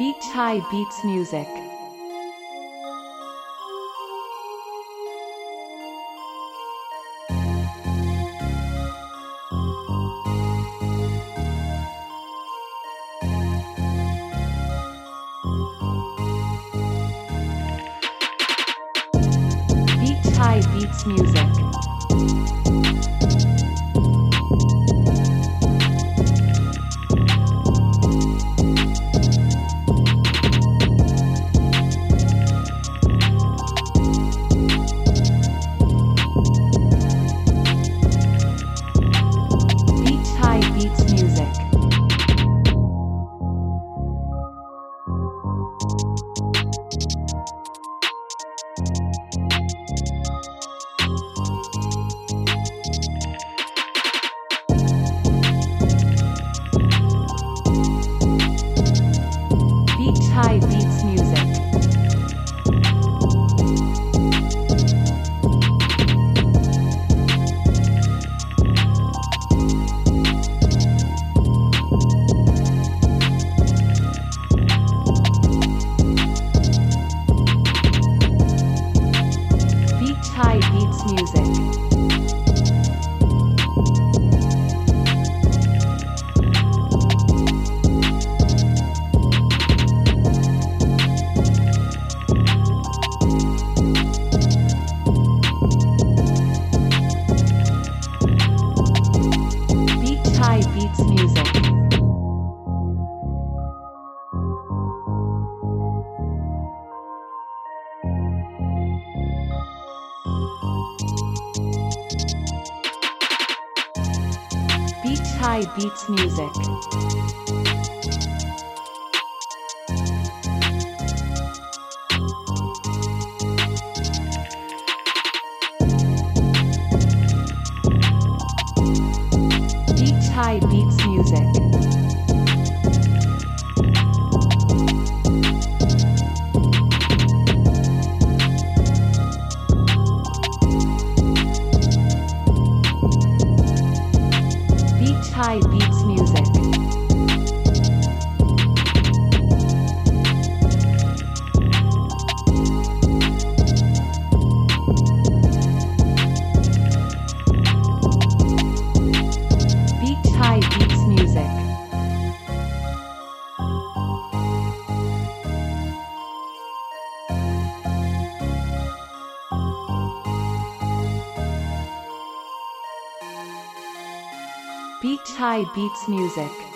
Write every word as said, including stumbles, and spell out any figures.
Beach High Beats Music. Beach High Beats Music. Beach High Beats Music. Beach High Beats Music. Beats Music. Beach High Beats Music. Beach High Beats Music. Beach High Beats Music. Beach High Beats Music. Beach High Beats Music.